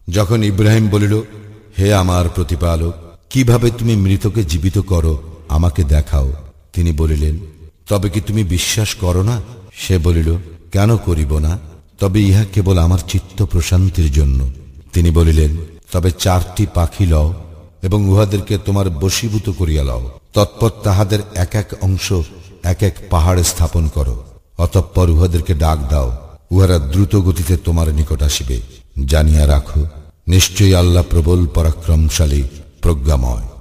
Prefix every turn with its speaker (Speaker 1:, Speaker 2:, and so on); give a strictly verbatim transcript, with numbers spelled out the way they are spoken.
Speaker 1: যখন ইব্রাহিম বলিল, হে আমার প্রতিপালক, কিভাবে তুমি মৃতকে জীবিত করো আমাকে দেখাও। তিনি বলিলেন, তবে কি তুমি বিশ্বাস করো না? সে বলিল, কেন করিব না? তবে ইহা কেবল আমার চিত্ত প্রশান্তির জন্য। তিনি বলিলেন, তবে চারটি পাখি লও এবং উহাদেরকে তোমার বশীভূত করিয়া লও। তৎপর তাহাদের এক এক অংশ এক এক পাহাড়ে স্থাপন করো। অতঃপর উহাদেরকে ডাক দাও, উহারা দ্রুত গতিতে তোমার নিকট আসিবে। জানিয়া রাখো, নিশ্চয়ই আল্লাহ প্রবল পরাক্রমশালী, প্রজ্ঞাময়।